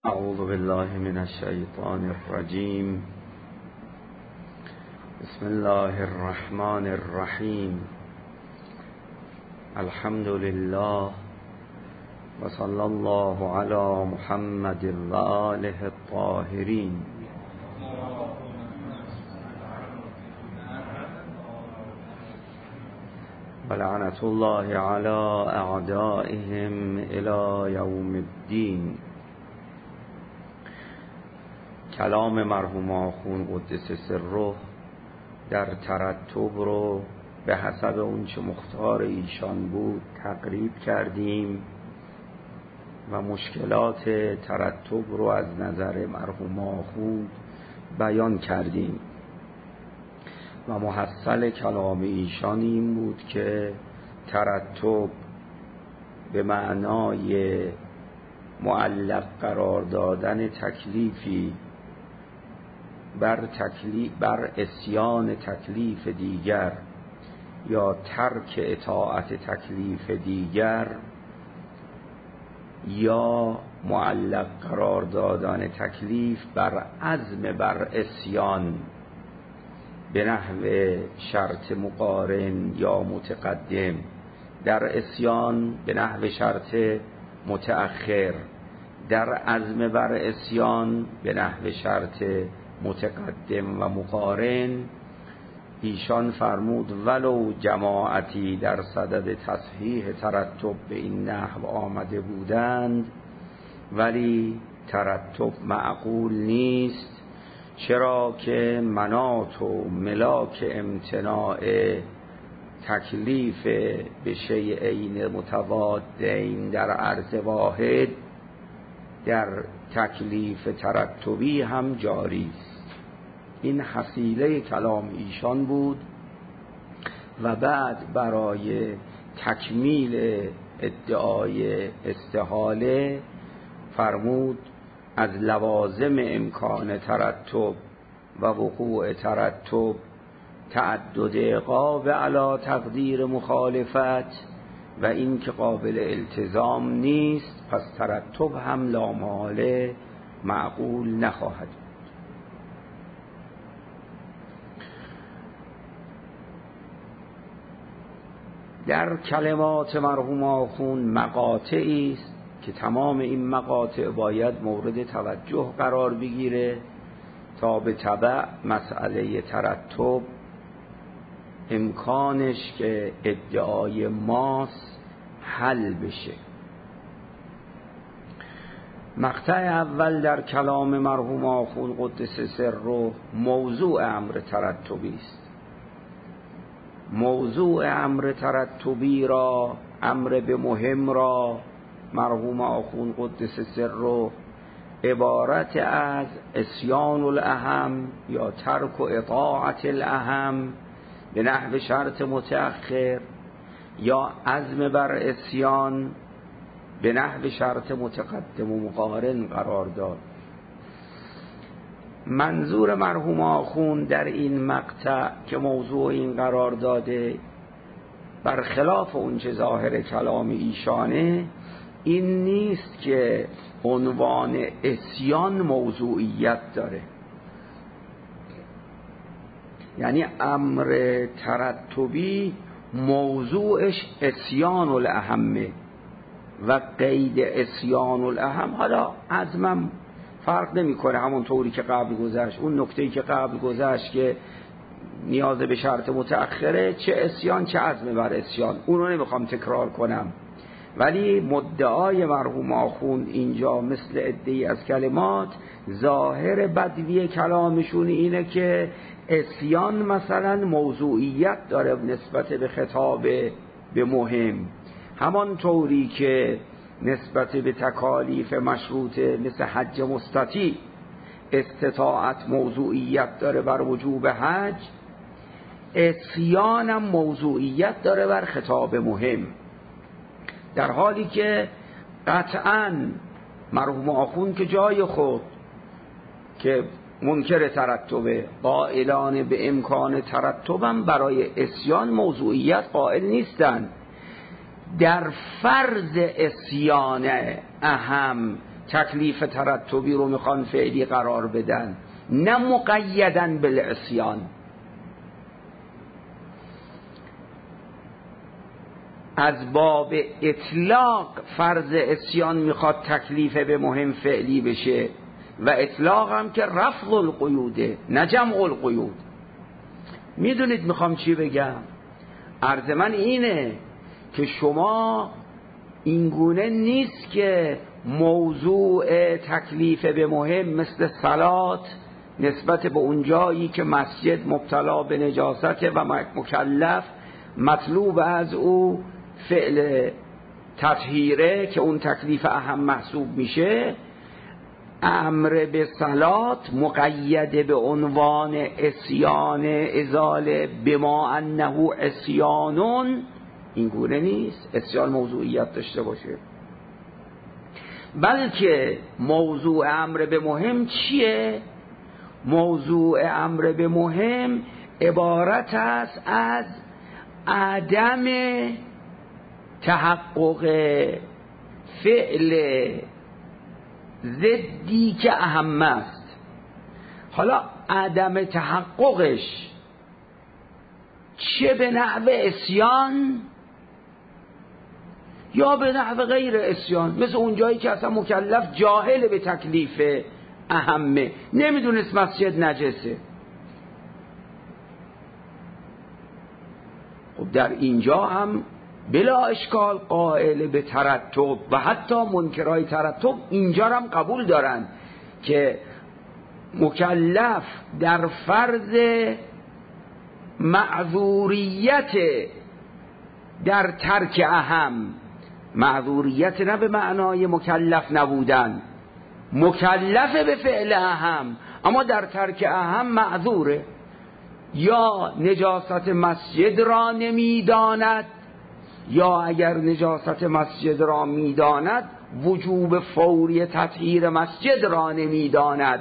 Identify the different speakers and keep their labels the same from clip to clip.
Speaker 1: اعوذ بالله من الشیطان الرجیم. بسم الله الرحمن الرحیم. الحمد لله و صلی الله علی محمد و آله الطاهرین. و لعنت الله علی اعدائهم الی یوم الدین. کلام مرحوم آخوند قدس سره در ترتب رو به حسب اون چه مختار ایشان بود تقریب کردیم و مشکلات ترتب رو از نظر مرحوم آخوند بیان کردیم و محصل کلام ایشان این بود که ترتب به معنای معلق قرار دادن تکلیفی بر عصیان تکلیف دیگر یا ترک اطاعت تکلیف دیگر یا معلق قرار دادن تکلیف بر عزم بر عصیان به نحو شرط مقارن یا متقدم، در عصیان به نحو شرط متأخر، در عزم بر عصیان به نحو شرط متقدم و مقارن. ایشان فرمود ولو جماعتی در صدد تصحیح ترتب به این نحو آمده بودند ولی ترتب معقول نیست، چرا که مناط و ملاک امتناع تکلیف به شیئین متضادین در عرض واحد در تکلیف ترتبی هم جاری است. این حصیله کلام ایشان بود و بعد برای تکمیل ادعای استحاله فرمود از لوازم امکان ترتب و وقوع ترتب تعدد عقاب علی تقدیر مخالفت و این که قابل التزام نیست، پس ترتب هم لامحاله معقول نخواهد. در کلمات مرحوم آخوند مقاطعی است که تمام این مقاطع باید مورد توجه قرار بگیره تا به تبع مسئله ترتب امکانش که ادعای ماست حل بشه. مقطع اول در کلام مرحوم آخوند قدس سره موضوع امر ترتبی است. موضوع امر ترتبی را، امر به مهم را، مرحوم آخوند قدس سره عبارت از عصیان الاهم یا ترک و اطاعت الاهم به نحو شرط متأخر یا عزم بر عصیان به نحو شرط متقدم و مقارن قرار داد. منظور مرحوم آخوند در این مقطع که موضوع این قرار داده برخلاف اون چه ظاهر کلام ایشانه این نیست که عنوان عصیان موضوعیت داره، یعنی امر ترتبی موضوعش عصیان الاهمه و قید عصیان الاهم. حالا عزمم فرق نمیکنه، همون طوری که قبل گذشت، اون نکته‌ای که قبل گذشت که نیاز به شرط متأخره، چه عصیان چه عزم بر عصیان، اون رو نمیخوام تکرار کنم. ولی مدعای مرحوم آخوند اینجا مثل عده‌ای از کلمات ظاهر بدوی کلامشون اینه که عصیان مثلا موضوعیت داره نسبت به خطاب به مهم، همان طوری که نسبت به تکالیف مشروطه مثل حج مستطیع استطاعت موضوعیت داره بر وجوب حج، عصیان هم موضوعیت داره بر خطاب مهم. در حالی که قطعاً مرحوم آخوند که جای خود که منکر ترتبه قائلان به امکان ترتبم برای عصیان موضوعیت قائل نیستند. در فرض عصیان اهم تکلیف ترتبی رو میخوان فعلی قرار بدن، نه مقیدن بالعصیان. از باب اطلاق فرض عصیان میخواد تکلیف به مهم فعلی بشه و اطلاق هم که رفض القیوده نه جمع القیود. میدونید میخوام چی بگم؟ عرض من اینه که شما اینگونه نیست که موضوع تکلیف به مهم مثل صلات نسبت به اون جایی که مسجد مبتلا به نجاست و مکلف مطلوب از او فعل تطهیره که اون تکلیف اهم محسوب میشه، امر به صلات مقید به عنوان عصیان ازاله بما انه عصیانون این گونه نیست عصیان موضوعیت داشته باشه، بلکه موضوع امر به مهم چیه؟ موضوع امر به مهم عبارت است از عدم تحقق فعل ضدی که اهم است. حالا عدم تحققش چه به نحو عصیان یا به نحو غیر عصیان، مثل اون جایی که اصلا مکلف جاهل به تکلیف اهمه، نمیدونست مسجد نجسه. خب در اینجا هم بلا اشکال قائل به ترتب و حتی منکرای ترتب اینجا هم قبول دارن که مکلف در فرض معذوریت در ترک اهم، معذوریت نه به معنای مکلف نبودن، مکلف به فعل اهم اما در ترک اهم معذوره، یا نجاست مسجد را نمیداند یا اگر نجاست مسجد را میداند وجوب فوری تطهیر مسجد را نمیداند.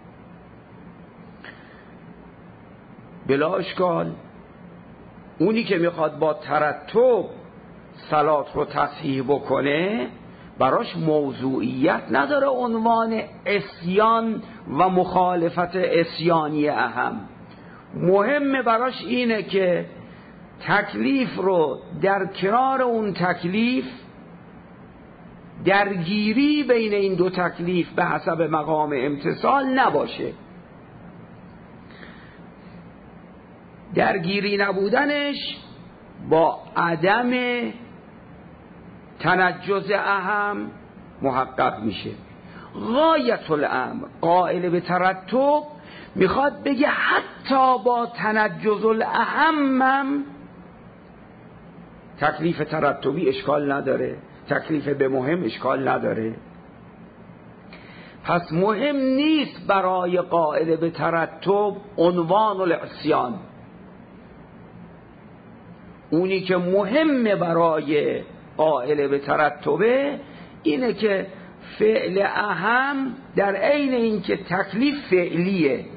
Speaker 1: بلا اشکال اونی که میخواد با ترتب صلات رو تصحیح بکنه براش موضوعیت نداره عنوان عصیان و مخالفت عصیانی اهم، مهم براش اینه که تکلیف رو در کنار اون تکلیف درگیری بین این دو تکلیف به حسب مقام امتصال نباشه. درگیری نبودنش با عدم تنجز اهم محقق میشه. غایت الامر قائل به ترتب میخواد بگه حتی با تنجز الاهم تکلیف ترتبی اشکال نداره، تکلیف به مهم اشکال نداره. پس مهم نیست برای قائل به ترتب عنوان العصیان، اونی که مهم برای قائل به ترتبه اینه که فعل اهم در عین این که تکلیف فعلیه،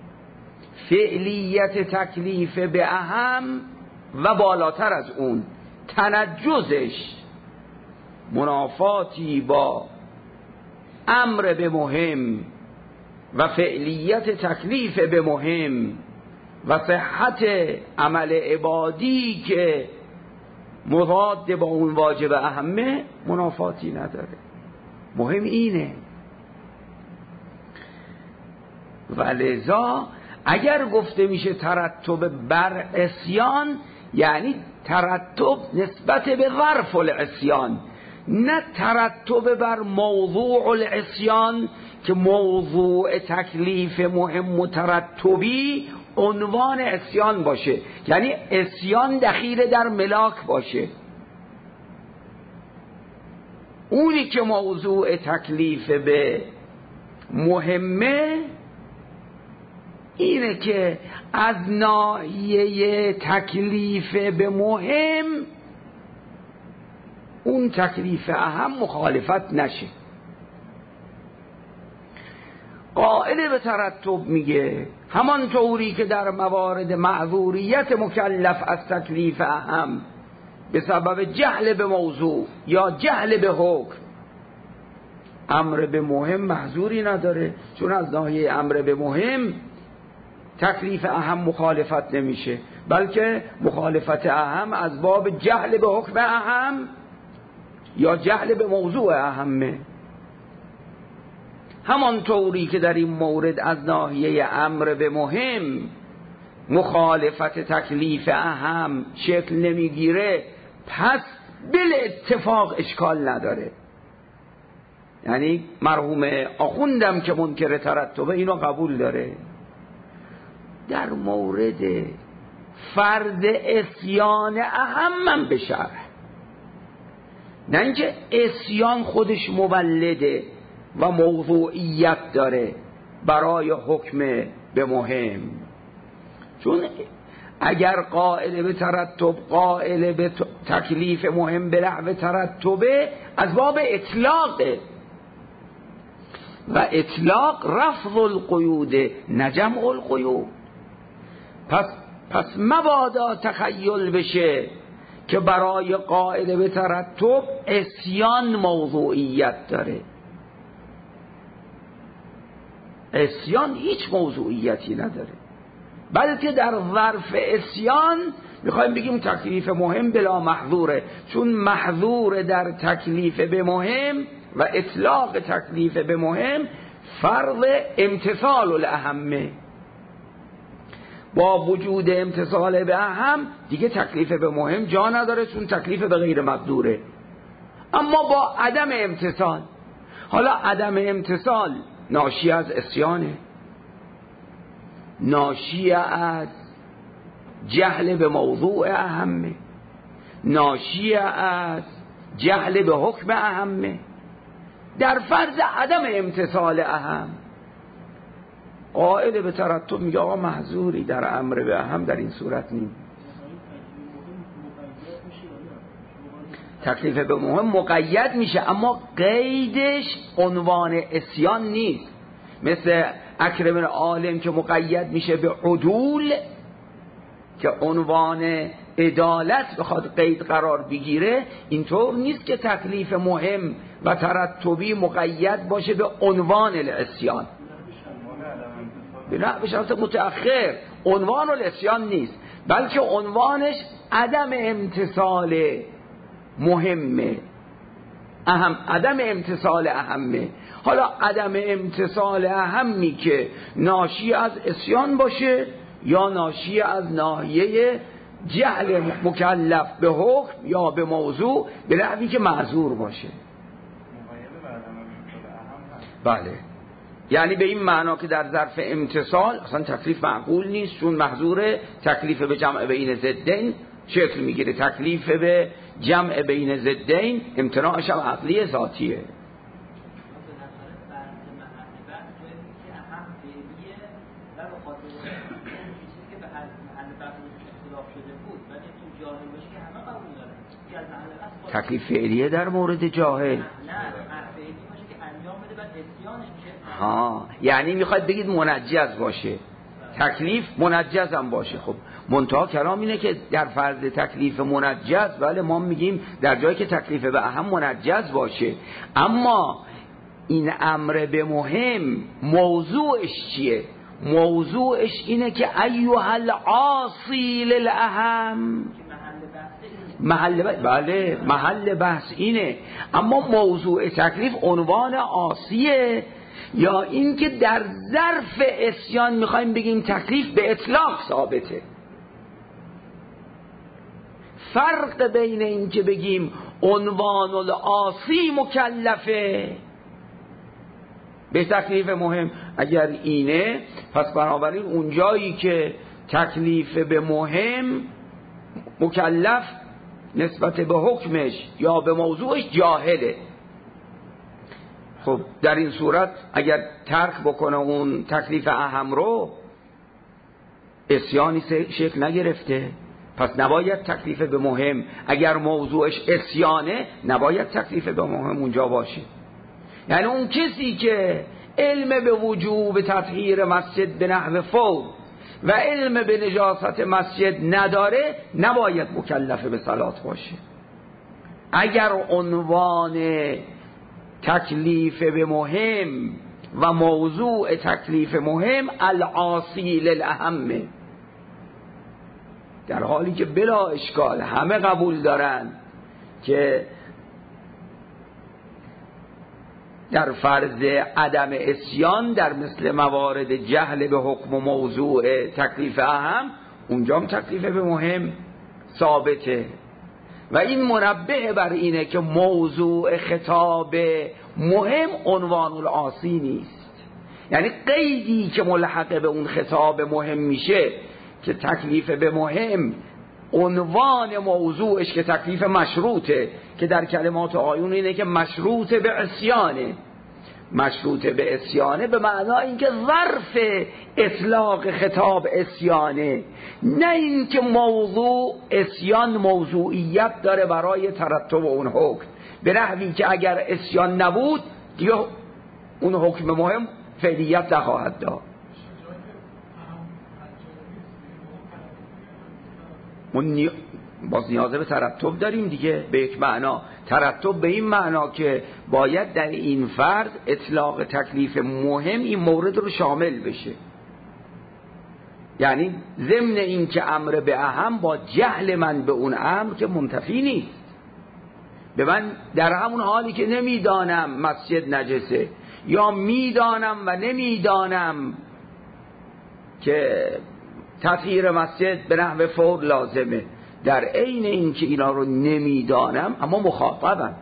Speaker 1: فعلیت تکلیف به اهم و بالاتر از اون تنجزش منافاتی با امر به مهم و فعلیت تکلیف به مهم و صحت عمل عبادی که مضاد با اون واجب اهمه منافاتی نداره. مهم اینه. ولذا اگر گفته میشه ترتب بر عصیان یعنی ترتب نسبت به ظرف العصیان، نه ترتب بر موضوع العصیان که موضوع تکلیف مهم و ترتبی عنوان عصیان باشه، یعنی عصیان دخیل در ملاک باشه. اونی که موضوع تکلیف به مهمه اینه که از ناحیه تکلیف به مهم اون تکلیف اهم مخالفت نشه. قائل به ترتب میگه همان طوری که در موارد معذوریت مکلف از تکلیف اهم به سبب جهل به موضوع یا جهل به حکم امر به مهم محظوری نداره، چون از ناحیه امر به مهم تکلیف اهم مخالفت نمیشه، بلکه مخالفت اهم از باب جهل به حکم اهم یا جهل به موضوع اهمه. همانطوری که در این مورد از ناحیه امر به مهم مخالفت تکلیف اهم شکل نمیگیره، پس بل اتفاق اشکال نداره. یعنی مرحوم آخوندم که منکر ترتبه اینو قبول داره. در مورد فرض عصیان اهم به شرح، نه اینکه عصیان خودش مولده و موضوعیت داره برای حکم به مهم، چون اگر قائل به ترتب قائل به تکلیف مهم به نحو ترتبه از باب اطلاقه و اطلاق رفض القیود نه جمع القیود. پس مبادا تخیل بشه که برای قائل به ترتب عصیان موضوعیت داره. عصیان هیچ موضوعیتی نداره، بلکه در ظرف عصیان میخوایم بگیم تکلیف مهم بلا محظوره، چون محظور در تکلیف به مهم و اطلاق تکلیف به مهم فرض امتثال الاهمه. با وجود امتثال به اهم دیگه تکلیف به مهم جا نداره، چون تکلیف به غیر مقدوره. اما با عدم امتثال، حالا عدم امتثال ناشی از عصیانه، ناشی از جهل به موضوع اهمه، ناشی از جهل به حکم اهمه. در فرض عدم امتثال اهم قائل به ترتب میگه آقا محظوری در امر به اهم در این صورت نیم. تکلیف به مهم مقید میشه، اما قیدش عنوان عصیان نیست، مثل اکرم عالم که مقید میشه به عدول که عنوان عدالت بخواد قید قرار بگیره. اینطور نیست که تکلیف مهم و ترتبی مقید باشه به عنوان العصیان، نه به شرط متأخر عنوان العصیان نیست، بلکه عنوانش عدم امتثال مهمه، عدم امتثال اهمه. حالا عدم امتثال اهمی که ناشی از عصیان باشه یا ناشی از ناحیه جهل مکلف به حکم یا به موضوع به نحوی که معذور باشه. بله، یعنی به این معنا که در ظرف امتثال اصلا تکلیف معقول نیست، چون محظور تکلیف به جمع بین ضدین شکل میگیره. تکلیف به جمع بین ضدین امتناعش هم عقلی ذاتیه. تکلیف فعلیه در مورد جاهل، یعنی میخواید بگید منجز باشه، تکلیف منجز هم باشه. خب منتها کلام اینه که در فرض تکلیف منجز، بله ما میگیم در جایی که تکلیف به اهم منجز باشه، اما این امر به مهم موضوعش چیه؟ موضوعش اینه که ایها العاصی للاهم، محل بحث اینه. اما موضوع تکلیف عنوان عاصیه، یا اینکه در ظرف عصیان میخوایم بگیم تکلیف به اطلاق ثابته. فرق بین این که بگیم عنوان العاصی مکلفه به تکلیف مهم اگر اینه، پس بنابراین اونجایی که تکلیف به مهم مکلف نسبت به حکمش یا به موضوعش جاهله. خب در این صورت اگر ترک بکنه اون تکلیف اهم رو، عصیانی شکل نگرفته، پس نباید تکلیف به مهم، اگر موضوعش عصیانه نباید تکلیف به مهم اونجا باشه. یعنی اون کسی که علم به وجوب تطهیر مسجد به نحو فوت و علم به نجاست مسجد نداره نباید مکلف به صلات باشه. اگر عنوان تکلیف به مهم و موضوع تکلیف مهم العاصی للاهم، در حالی که بلا اشکال همه قبول دارند که در فرض عدم عصیان در مثل موارد جهل به حکم و موضوع تکلیف اهم، اونجا هم تکلیف به مهم ثابته و این منبه بر اینه که موضوع خطاب مهم عنوان العاصی نیست. یعنی قیدی که ملحق به اون خطاب مهم میشه که تکلیف به مهم عنوان موضوعش که تکلیف مشروطه، که در کلمات آیون اینه که مشروط به عصیانه. مشروط به عصیانه به معنای اینکه ظرف اطلاق خطاب عصیانه، نه اینکه موضوع عصیان موضوعیت داره برای ترتب اون حکم، به نحوی که اگر عصیان نبود دیگه اون حکم مهم فعلیت نخواهد داشت. باز نیازه به ترتب داریم دیگه، به یک معنا ترتب به این معنا که باید در این فرض اطلاق تکلیف مهم این مورد رو شامل بشه، یعنی ضمن این که امر به اهم با جهل من به اون امر که منتفی نیست. به من در همون حالی که نمیدانم مسجد نجسه یا میدانم و نمیدانم که تطهیر مسجد به نحو فور لازمه، در عین این که اینا رو نمیدانم اما مخاطبم.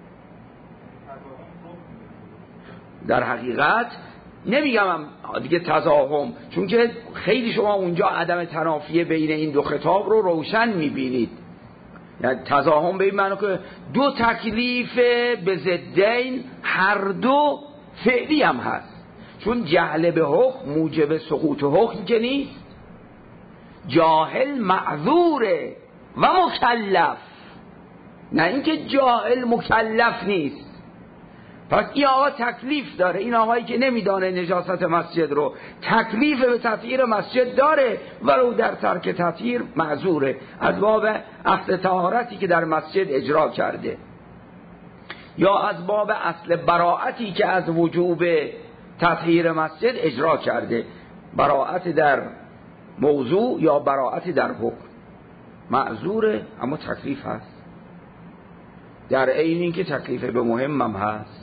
Speaker 1: در حقیقت نمیگم دیگه تضاهم، چون که خیلی شما اونجا عدم تنافیه بین این دو خطاب رو روشن میبینید. یعنی تضاهم به این معنی که دو تکلیف به ضدین هر دو فعلی هم هست، چون جهل به حکم موجب سقوط حکم که نیست، جاهل معذوره و مکلف، نه اینکه جاهل مکلف نیست. پس این آقا تکلیف داره، این آقایی که نمیدانه نجاست مسجد رو تکلیف به تطهیر مسجد داره ولو در ترک تطهیر معذوره از باب اصل طهارتی که در مسجد اجرا کرده، یا از باب اصل براعتی که از وجوب تطهیر مسجد اجرا کرده، براعت در موضوع یا براعت در حکم معذوره اما تکلیف هست، در عین این که تکلیف به مهمم هست.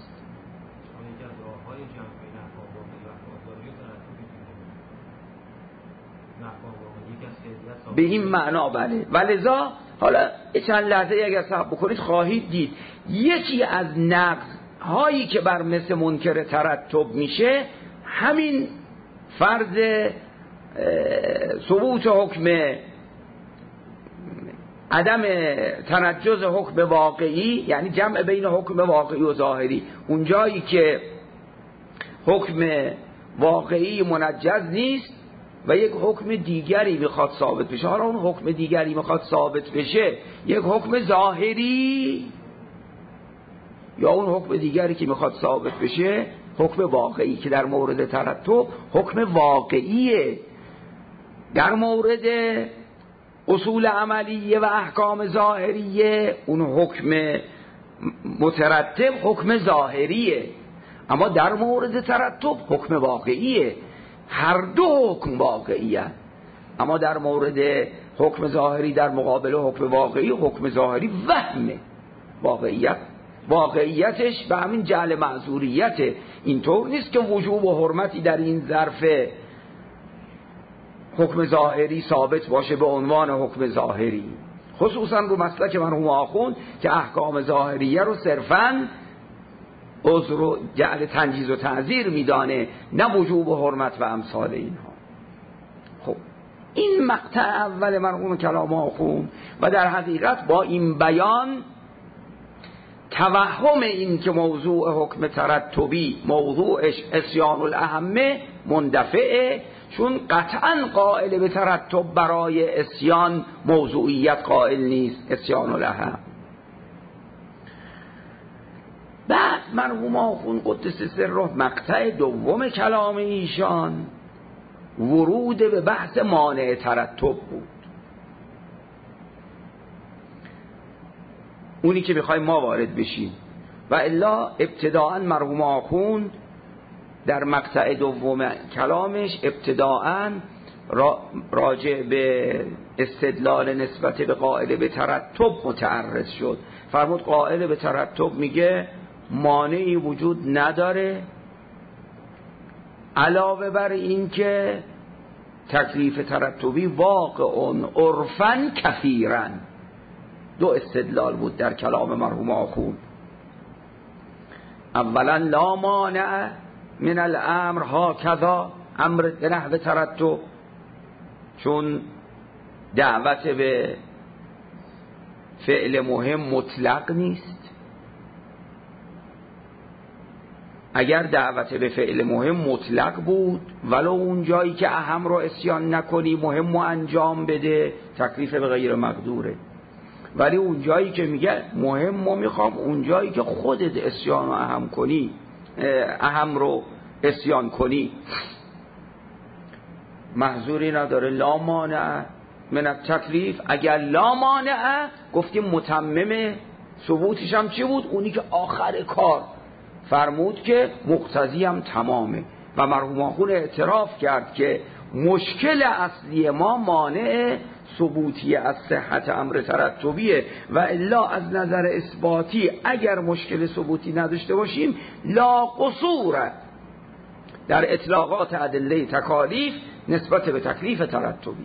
Speaker 1: به این معنا بله. ولذا حالا چند لحظه اگر صبر بکنید خواهید دید یکی از نقض هایی که بر مثل منکر ترتب میشه همین فرض ثبوت حکم عدم تنجز حکم واقعی، یعنی جمع بین حکم واقعی و ظاهری. اونجایی که حکم واقعی منجز نیست و یک حکم دیگری میخواد ثابت بشه، حالا اون حکم دیگری میخواد ثابت بشه یک حکم ظاهری یا اون حکم دیگری که میخواد ثابت بشه حکم واقعی، که در مورد ترتب حکم واقعیه، در مورد اصول عملیه و احکام ظاهریه اون حکم مترتب حکم ظاهریه، اما در مورد ترتب حکم واقعیه. هر دو حکم واقعیه، اما در مورد حکم ظاهری در مقابل حکم واقعی، حکم ظاهری وهمه، واقعیتش به همین جعل معذوریته. اینطور نیست که وجوب و حرمتی در این ظرف حکم ظاهری ثابت باشه به عنوان حکم ظاهری، خصوصا رو مسلک مرحوم آخوند که احکام ظاهریه رو صرفاً عذر و جعل تنجیز و تعذیر میدانه، نه وجوب و حرمت و امثال اینها. خب این مقطع اول مرحوم کلام آخوند و در حقیقت با این بیان توهم این که موضوع حکم ترتبی موضوعش عصیان الاهمه مندفعه، چون قطعا قائل به ترتب برای عصیان موضوعیت قائل نیست، عصیان الاهم. بعد مرحوم آخوند قدس سره مقطع دوم کلام ایشان ورود به بحث مانع ترتب بود، اونی که بخوایم ما وارد بشیم. و الا ابتداء مرحوم آخوند در مقطع دوم کلامش ابتداء راجع به استدلال نسبت به قائل به ترتب متعرض شد. فرمود قائل به ترتب میگه مانعی وجود نداره علاوه بر این که تکلیف ترتبی واقع عرفاً کثیراً. دو استدلال بود در کلام مرحوم آخوند. اولا لا مانع من الامر هاکذا، امر به نحو ترتب، چون دعوت به فعل مهم مطلق نیست. اگر دعوت به فعل مهم مطلق بود ولو اون جایی که اهم رو اسیان نکنی مهم رو انجام بده تکلیف به غیر مقدوره، ولی اون جایی که میگه مهم رو میخوام اون جایی که خودت اسیان رو اهم کنی اهم رو اسیان کنی محظوری نداره. لا مانع من التکلیف، اگر لا مانع گفتیم متمم ثبوتش هم چی بود؟ اونی که آخر کار فرمود که مقتضی هم تمامه و مرحوم آخوند اعتراف کرد که مشکل اصلی ما مانع ثبوتی از صحت امر ترتبیه و الا از نظر اثباتی اگر مشکل ثبوتی نداشته باشیم لا قصور در اطلاقات ادله تکالیف نسبت به تکلیف ترتبی.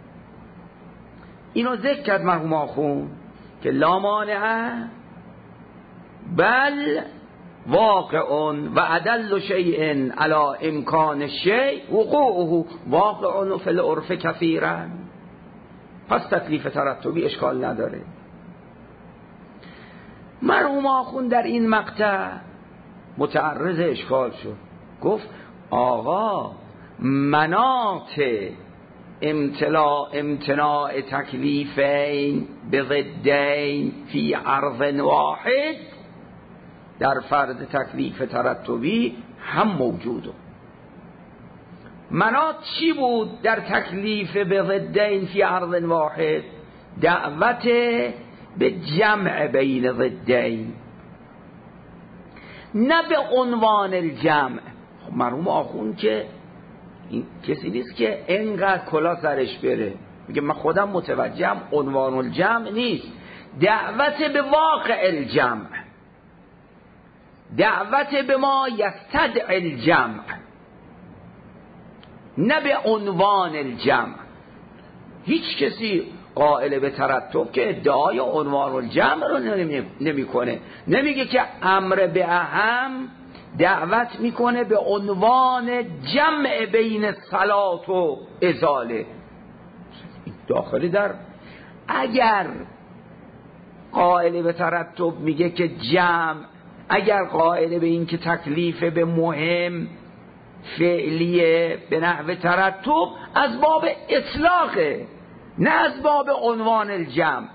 Speaker 1: اینو ذکر کرد مرحوم آخوند که لا مانع بل واقع و ادل شیء علی امکان شیء وقوعه واقع فی العرف کثیرا. پس تکلیف ترتبی اشکال نداره. مرحوم آخوند در این مقطع متعرض اشکال شد، گفت آقا مناط امتناع تکلیفین به ضدین فی عرض واحد در فرض تکلیف ترتبی هم موجوده. مناط چی بود در تکلیف به ضدین فی عرض واحد؟ دعوت به جمع بین ضدین، نه به عنوان الجمع. مرحوم آخوند که این کسی نیست که انقدر کلا سرش بره میگه من خودم متوجهم عنوان الجمع نیست، دعوت به واقع الجمع، دعوت به ما یستدعی الجمع، نه به عنوان الجمع. هیچ کسی قائل به ترتب که ادعای عنوان الجمع رو نمیکنه، نمیگه که امر به اهم دعوت میکنه به عنوان جمع بین صلات و ازاله. داخلی در اگر قائل به ترتب میگه که جمع، اگر قائل به این که تکلیف به مهم فعلیه به نحو ترتب از باب اطلاقه نه از باب عنوان الجمع.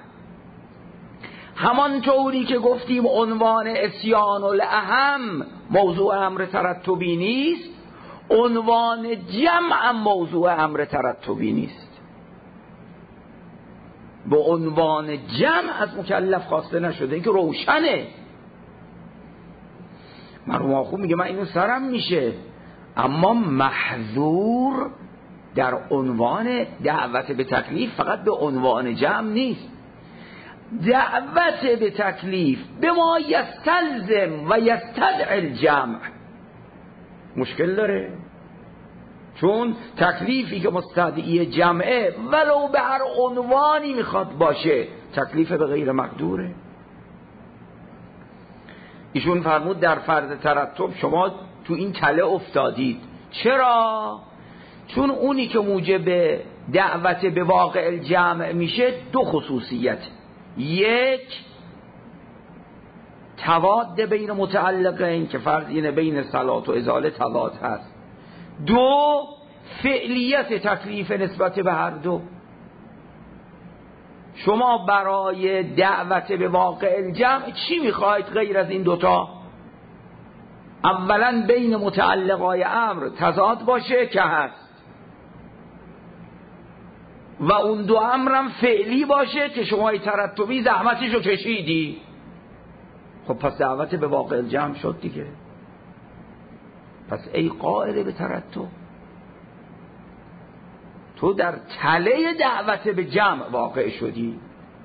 Speaker 1: همانطوری که گفتیم عنوان اسیان الاهم موضوع امر ترتبی نیست، عنوان جمع موضوع امر ترتبی نیست. به عنوان جمع از مکلف خواسته نشده، این که روشنه. مرحوم آخوند میگه من اینو سرم میشه، اما محظور در عنوان دعوت به تکلیف فقط به عنوان جمع نیست، دعوت به تکلیف به ما یستلزم و یستدعی الجمع مشکل داره، چون تکلیفی که مستدعی جمعه ولو به هر عنوانی میخواد باشه تکلیف به غیر مقدوره. ایشون فرمود در فرض ترتب شما تو این تله افتادید. چرا؟ چون اونی که موجب دعوت به واقع الجمع میشه دو خصوصیت: یک، تواد بین متعلقین که فرض اینه بین صلات و ازاله تضاد هست. دو، فعلیت تکلیف نسبت به هر دو. شما برای دعوت به واقع الجمع چی میخواید غیر از این دوتا؟ اولا بین متعلقای امر تضاد باشه که هست، و اون دو امرم فعلی باشه که شما ترتبی زحمتشو کشیدی. خب پس دعوت به واقع الجمع شد دیگه. پس ای قائل به ترتب، تو در تله دعوت به جمع واقع شدی.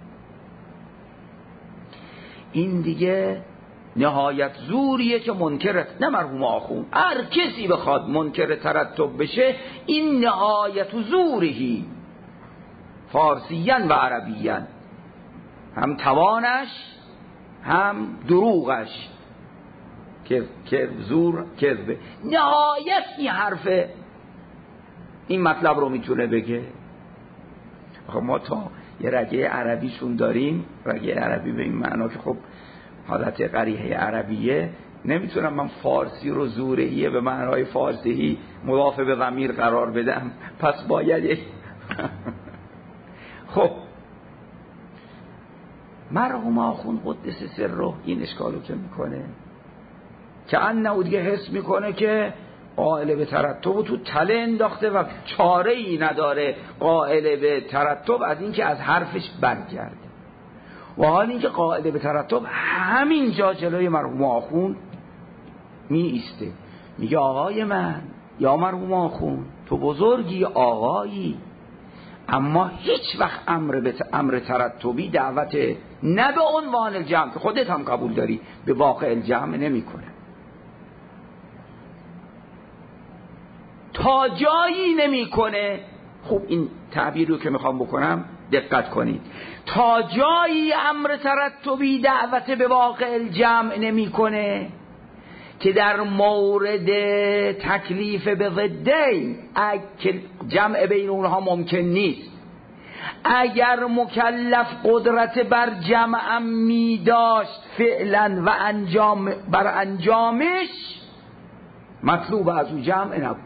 Speaker 1: این دیگه نهایت زوریه که منکر، نه مرحوم آخوند، هر کسی بخواد منکر ترتب بشه این نهایت زوری، فارسیاً و عربیاً، هم توانش هم دروغش، که زور کذبه، نهایت این حرفه این مطلب رو میتونه بگه. خب ما تا یه رگه عربیشون داریم، رگه عربی به این معنا که خب حالت قریحه عربیه، نمیتونم من فارسی رو زورهیه به معنای فارسی مضاف به ضمیر قرار بدم، پس باید خب مرحوم آخوند قدس سره این اشکالو که میکنه که انه دیگه حس میکنه که قائل به ترتب تو تله انداخته و چاره ای نداره قائل به ترتب از این که از حرفش برگرده. و حال این که قائل به ترتب همین جا جلوی مرحوم آخوند می ایسته، میگه آقای من، یا مرحوم آخوند تو بزرگی، آقایی، اما هیچ وقت امر ترتبی دعوت نه به عنوان الجمع که خودت هم قبول داری به واقع الجمع نمی کنه. تا جایی نمی کنه. خوب این تعبیر رو که میخوام بکنم دقت کنید. تا جایی امر ترتبی دعوت به واقع الجمع نمی کنه که در مورد تکلیف به ضدین جمع بین اونها ممکن نیست. اگر مکلف قدرت بر جمع می داشت فعلا و بر انجامش مطلوب از او جمع نبود،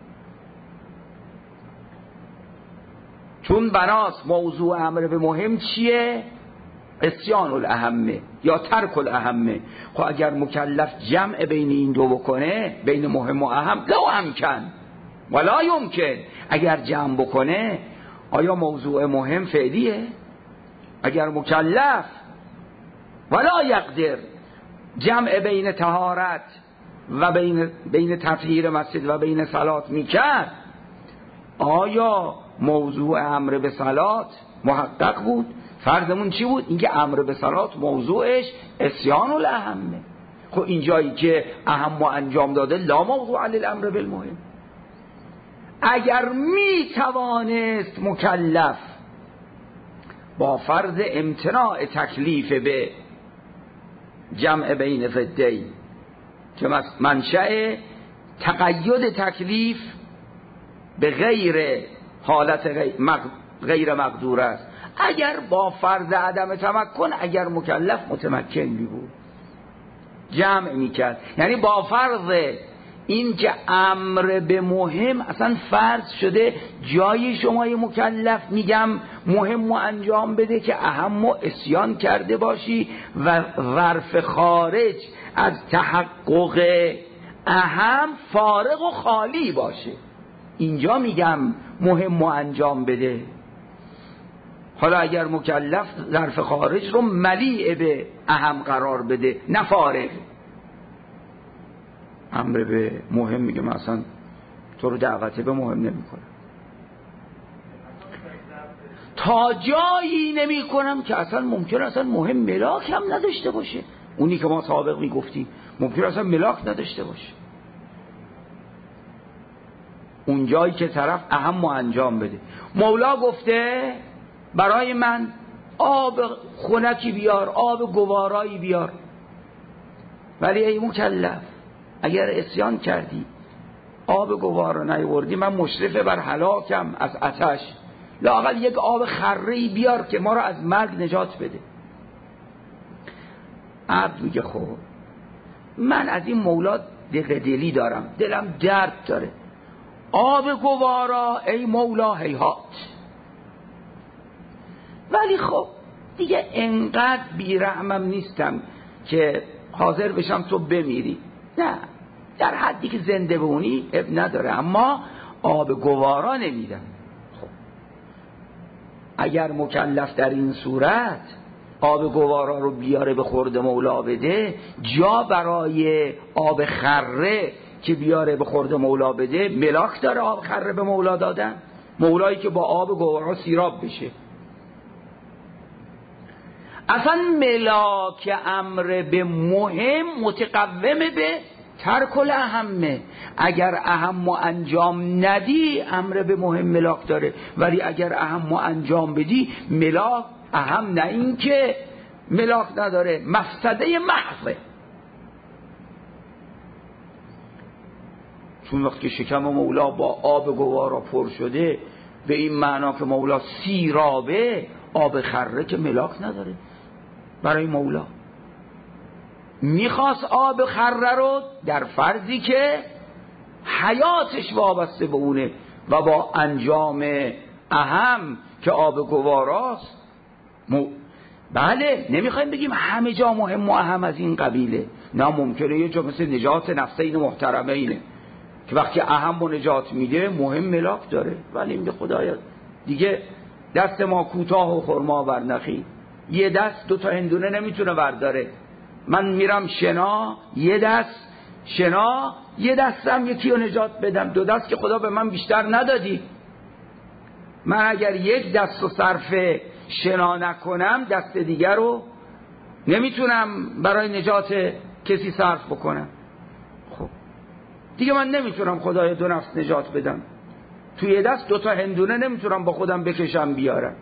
Speaker 1: چون بناس موضوع امر به مهم چیه؟ اسیان الاهمه یا ترک الاهمه. خب اگر مکلف جمع بین این دو بکنه، بین مهم و اهم، لا امکن ولا یمکن، اگر جمع بکنه آیا موضوع مهم فعلیه؟ اگر مکلف ولا یقدر جمع بین طهارت و بین تطهیر مسجد و بین صلات میکرد، آیا موضوع امر به صلات محقق بود؟ فرضمون چی بود؟ اینکه امر به صلات موضوعش اسیان الاهمه. خب این جایی که اهم و انجام داده لا موضوع للامر بالمهم. اگر می توانست مکلف با فرض امتناع تکلیف به جمع بین ضدین که منشأ تقید تکلیف به غیر حالت غیر مقدور است، اگر با فرض عدم تمکن، اگر مکلف متمکن می بود جمع می کرد، یعنی با فرض این که امر به مهم اصلا فرض شده جای شمای مکلف میگم مهم و انجام بده که اهم و اسیان کرده باشی و ظرف خارج از تحقق اهم فارغ و خالی باشه، اینجا میگم مهم و انجام بده. حالا اگر مکلف ظرف خارج رو ملیع به اهم قرار بده نه فارغ، امر به مهم میگه مثلا تو رو دعوت به مهم نمی کنم، تا جایی نمی کنم که اصلا ممکن اصلا مهم ملاک هم نداشته باشه. اونی که ما سابق میگفتیم ممکن اصلا ملاک نداشته باشه، اون جایی که طرف اهم و انجام بده. مولا گفته برای من آب خنکی بیار، آب گوارایی بیار، ولی ای مکلف اگر اسیان کردی آب گوارا نیاوردی من مشرف بر هلاکم از آتش، لااقل یک آب خره‌ای بیار که ما را از مرگ نجات بده. عبد میگه خب من از این مولا دلی دارم، دلم درد داره، آب گوارا ای مولا هیهات، ولی خب دیگه انقدر بیرحمم نیستم که حاضر بشم تو بمیری، نه در حدی که زنده بمونی اب نداره، اما آب گوارا نمیدم. خب اگر مکلف در این صورت آب گوارا رو بیاره به خورد مولا بده، جا برای آب خره که بیاره به خورد مولا بده ملاک داره آب خره به مولا دادن؟ مولایی که با آب گوارا سیراب بشه. اصلا ملاک امر به مهم متقومه به ترک الاهمه. اگر اهم و انجام ندی امر به مهم ملاک داره، ولی اگر اهم و انجام بدی ملاک اهم، نه این که ملاک نداره، مفسده محضه. چون وقتی شکم مولا با آب گوارا پر شده به این معنا که مولا سیرابه، آب خره که ملاک نداره برای مولا. میخواست آب خره رو در فرضی که حیاتش وابسته به اونه و با انجام اهم که آب گواراست. بله نمیخوایم بگیم همه جا مهم و اهم از این قبیله، نه، ممکنه یه جا مثل نجات نفسین محترمه اینه که وقتی اهم و نجات میده مهم ملاک داره، ولی میگه خدایا دیگه دست ما کوتاه و خرما بر نخی، یه دست 2 تا هندونه نمیتونه برداره، من میرم شنا، یه دست شنا، یه دستم یکی رو نجات بدم، 2 دست که خدا به من بیشتر ندادی. من اگر یک دست رو صرف شنا نکنم دست دیگر رو نمیتونم برای نجات کسی صرف بکنم. خب دیگه من نمیتونم خدای 2 نفس نجات بدم، توی یه دست 2 تا هندونه نمیتونم با خودم بکشم بیارم.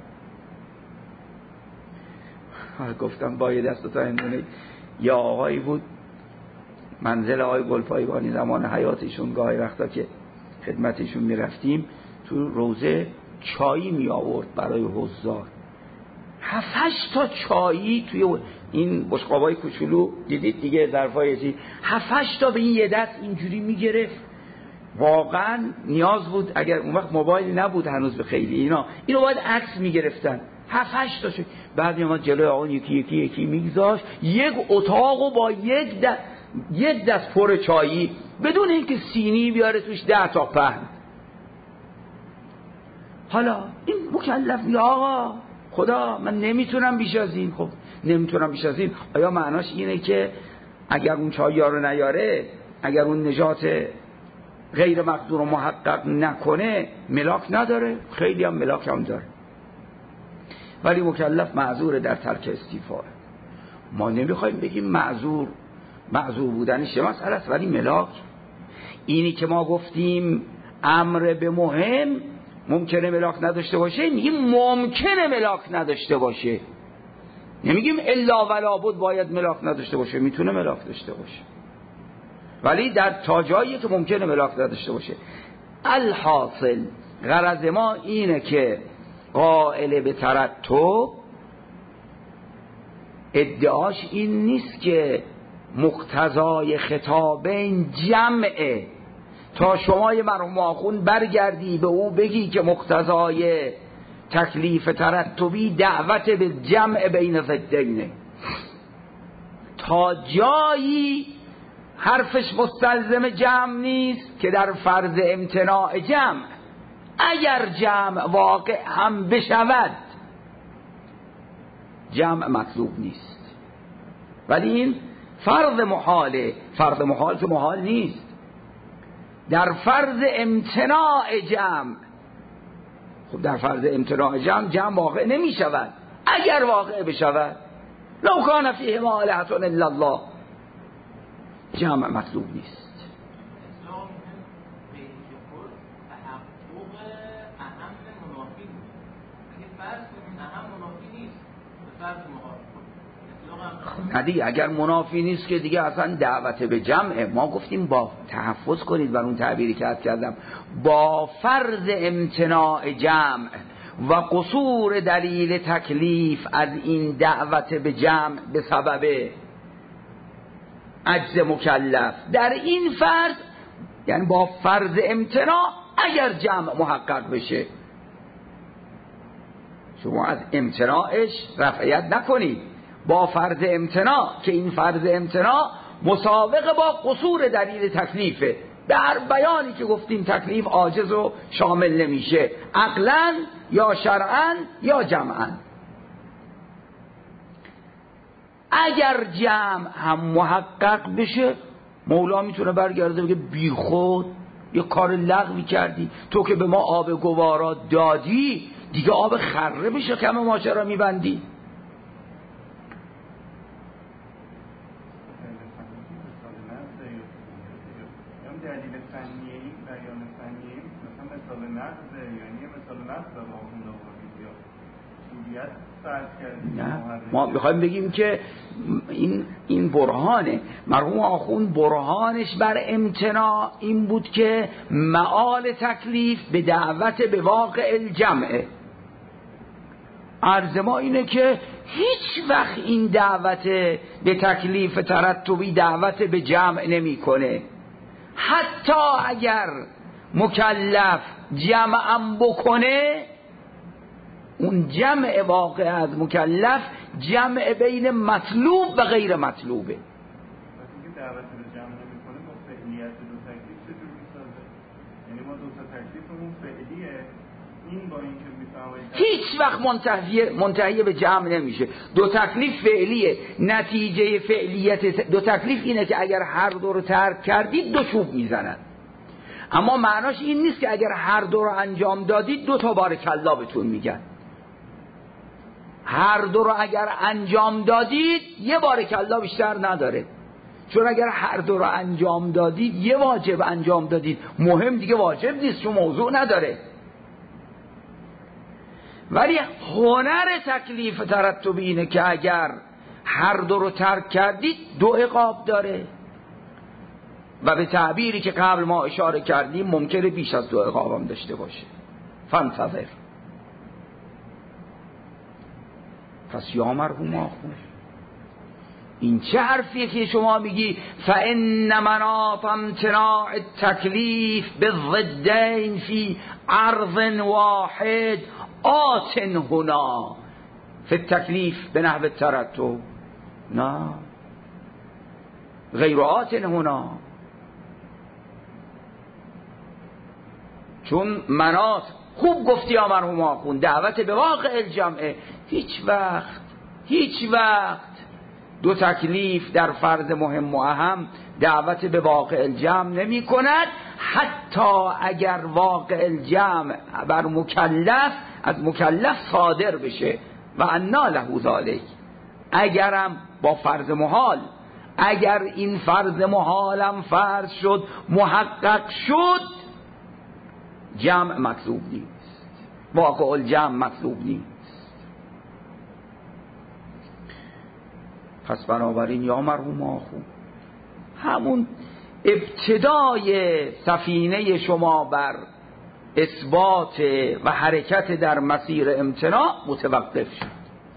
Speaker 1: گفتم با یه دست 2 تا هندونه. یا آقایی بود منزل آقای گلپایگانی زمان حیاتشون، گاهی وقتا که خدمتشون میرفتیم تو روزه چایی می آورد برای حضار، 7-8 تا چایی توی این بشقابای کوچولو دیدید دیگه، ظرفای چی، 7-8 تا به این یه دست اینجوری میگرفت. واقعا نیاز بود، اگر اون وقت موبایلی نبود هنوز به خیلی اینو باید عکس میگرفتن. 7-8 تا شد. بعد ما جلوی آقا یکی میگذاشت، یک اتاقو با یک دست پر چایی بدون اینکه سینی بیاره توش 10 تا پهن. حالا این مکلف یا آقا خدا من نمیتونم بیش از این. خب نمیتونم بیش از این، آیا معناش اینه که اگر اون چایی ها رو نیاره، اگر اون نجات غیر مقدور و محقق نکنه ملاک نداره؟ خیلی هم ملاک هم داره، ولی مکلف معذور در ترک استیفاء. ما نمیخوایم بگیم معذور بودنش چه مسئله است، ولی ملاک اینی که ما گفتیم امر به مهم ممکنه ملاک نداشته باشه، میگیم ممکنه ملاک نداشته باشه، نمیگیم الا ولا بد باید ملاک نداشته باشه، میتونه ملاک داشته باشه، ولی در تا جایی که ممکنه ملاک نداشته باشه. الحاصل غرض ما اینه که قائل به ترتب ادعاش این نیست که مقتضای خطابین جمعه، تا شما یه مرحوم آخوند برگردی به او بگی که مقتضای تکلیف ترتبی دعوت به جمع بین ضدینه، تا جایی حرفش مستلزم جمع نیست که در فرض امتناع جمع اگر جمع واقع هم بشود جمع مطلوب نیست، ولی این فرض محاله. فرض محال که محال نیست، در فرض امتناع جمع. خب در فرض امتناع جمع واقع نمی شود، اگر واقع بشود لو کان فیهما آلهة الا الله جمع مطلوب نیست. ندی اگر منافی نیست که دیگه اصلا دعوت به جمعه. ما گفتیم با تحفظ کنید بر اون تعبیری که عرض کردم، با فرض امتناع جمع و قصور دلیل تکلیف از این دعوت به جمع به سبب عجز مکلف، در این فرض یعنی با فرض امتناع اگر جمع محقق بشه، شما از امتناعش رفعیت نکنید، با فرض امتناع که این فرض امتناع مسابقه با قصور دلیل تکلیفه. در بیانی که گفتیم تکلیف عاجز و شامل نمیشه، عقلاً یا شرعاً یا جمعاً. اگر جمع هم محقق بشه مولا میتونه برگرده بگه بی خود یه کار لغوی کردی، تو که به ما آب گوارا دادی دیگه آب خره بشه کم ماجرا میبندی.
Speaker 2: دلیل فنیه این بیان فنیه مثلا مثال نقض، یعنی مثال نقض با اون آوردید یا جوریت فرض کردید؟
Speaker 1: نه، ما میخوایم بگیم که این برهانه. مرحوم آخوند برهانش بر امتناع این بود که معال تکلیف به دعوت به واقع الجمعه. عرض ما اینه که هیچ وقت این دعوت به تکلیف ترتبی دعوت به جمع نمی کنه. حتی اگر مکلف جمعم بکنه، اون جمع واقع از مکلف جمع بین مطلوب و غیر مطلوبه.
Speaker 2: وقتی که دعوت به جمع نمی‌کنه با فعلیت دو تکلیف چطور می‌سازه؟ یعنی ما دو تا تکلیفمون فعلیه، این با اینکه می‌فهمید
Speaker 1: هیچ وقت منتهی به جمع نمیشه. دو تکلیف فعلیه. نتیجه فعلیت دو تکلیف اینه که اگر هر دو رو ترک کردید دو چوب میزنن. اما معناش این نیست که اگر هر دو رو انجام دادید دو تا بارکالله بهتون میگن. هر دو رو اگر انجام دادید یه بارکالله بیشتر نداره، چون اگر هر دو رو انجام دادید یه واجب انجام دادید، مهم دیگه واجب نیست چون موضوع نداره. ولی هنر تکلیف ترتبی اینه که اگر هر دو رو ترک کردید دو عقاب داره و به تعبیری که قبل ما اشاره کردیم ممکنه بیش از دو عقاب هم داشته باشه. فانتظر. پس یا مرحوم آخوند، این چه حرفیه که شما میگی فإن مناط امتناع التکلیف بالضدین فی عرض واحد آت هنا فی التکلیف به نحو الترتب؟ نه، غیر آت هنا، چون مناط خوب گفتی یا مرحوم آخوند دعوت به واقع الجمعه. هیچ وقت دو تکلیف در فرض مهم و اهم دعوت به واقع الجمع نمی کند، حتی اگر واقع الجمع بر مکلف از مکلف صادر بشه و انا له ذالک. اگرم با فرض محال، اگر این فرض محالم فرض شد محقق شد، جمع مطلوب نیست، واقع الجمع مطلوب نیست. پس بنابراین یا مرحوم آخوند همون ابتدای سفینه شما بر اثبات و حرکت در مسیر امتناع متوقف شد.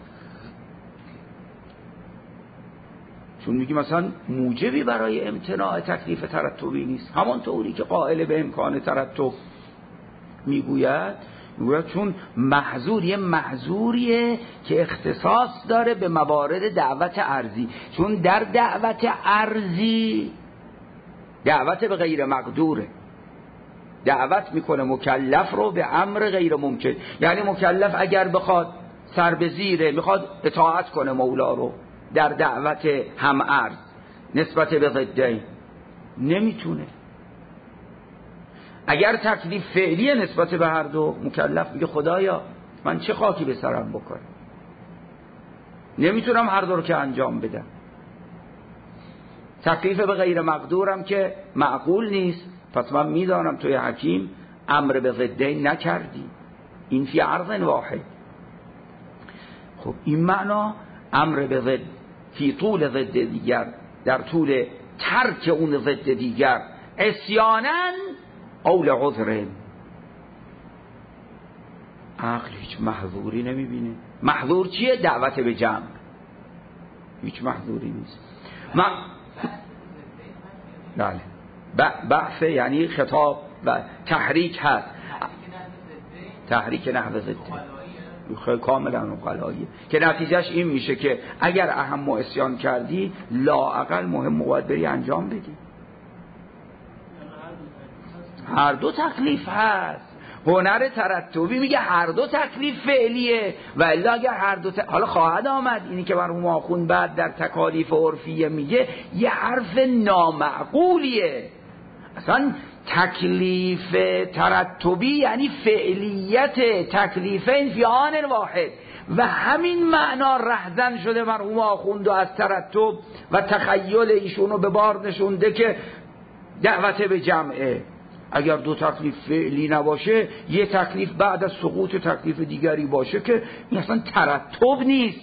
Speaker 1: چون میگی مثلا موجبی برای امتناع تکلیف ترتبی نیست، همون طوری که قائل به امکان ترتب میگوید چون محظور یه محظوریه که اختصاص داره به موارد دعوت ارضی. چون در دعوت ارضی دعوت به غیر مقدوره، دعوت میکنه مکلف رو به امر غیر ممکن. یعنی مکلف اگر بخواد سر به زیره، میخواد اطاعت کنه مولا رو در دعوت هم ارض نسبت به ضدین، نمیتونه. اگر تکلیف فعلیه نسبت به هر دو، مکلف میگه خدایا من چه خاکی به سرم بکنم، نمیتونم هر دو رو که انجام بدم. تکلیف به غیر مقدورم که معقول نیست، پس من میدانم توی حکیم امر به ضدین نکردی، این فی عرض واحد. خب این معنا امر به ضد فی طول ضد دیگر، در طول ترک اون ضد دیگر، عصیانن او لعذر. عقل هیچ محظوری نمیبینه. محظور چیه؟ دعوت به جمع. هیچ محظوری نیست. بله، بعث یعنی خطاب و تحریک هست، تحریک نحو ضد خیلی کاملا عقلاییه که نتیجهش این میشه که اگر اهم و عصیان کردی لااقل مهم باید بری انجام بدی. هر دو تکلیف هست، هنر ترتبی میگه هر دو تکلیف فعلیه، و الا اگر هر دو حالا خواهد آمد اینی که مرحوم آخوند بعد در تکالیف عرفیه میگه یه حرف نامعقولیه. اصلا تکلیف ترتبی یعنی فعلیت تکلیفین فی آن واحد، و همین معنا رهزن شده مرحوم آخوند از ترتب و تخیل ایشونو به بار نشونده که دعوت به جمعه. اگر دو تکلیف فعلی نباشه، یه تکلیف بعد از سقوط تکلیف دیگری باشه، که این اصلا ترتب نیست.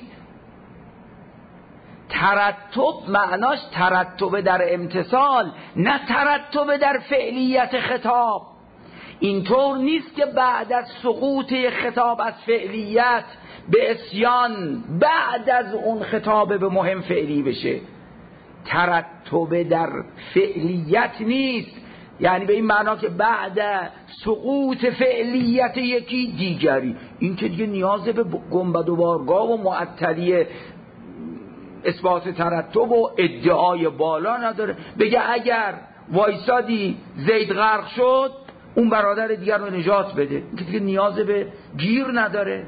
Speaker 1: ترتب معناش ترتب در امتثال، نه ترتب در فعلیت خطاب. اینطور نیست که بعد از سقوط خطاب از فعلیت به عصیان، بعد از اون خطاب به مهم فعلی بشه. ترتب در فعلیت نیست، یعنی به این معنا که بعد سقوط فعلیت یکی دیگری، این که دیگه نیاز به گنبد و بارگاه و معطلی اثبات ترتب و ادعای بالا نداره. بگه اگر وایسادی زید غرق شد، اون برادر دیگر رو نجات بده، این که دیگه نیاز به گیر نداره.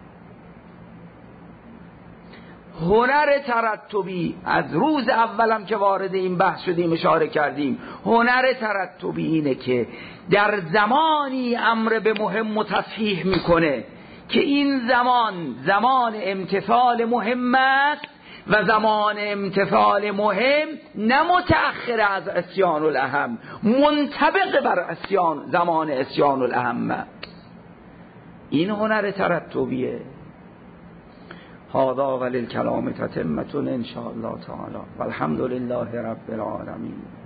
Speaker 1: هنر ترتبی از روز اولم که وارد این بحث شدیم اشاره کردیم، هنر ترتبی اینه که در زمانی امر به مهم و تصحیح میکنه که این زمان امتثال مهم است، و زمان امتثال مهم نه متأخر از عصیان الاهم، منطبق بر زمان عصیان الاهم. این هنر ترتبیه. هذا وللکلام تتمة ان شاء الله تعالی، والحمد لله رب العالمین.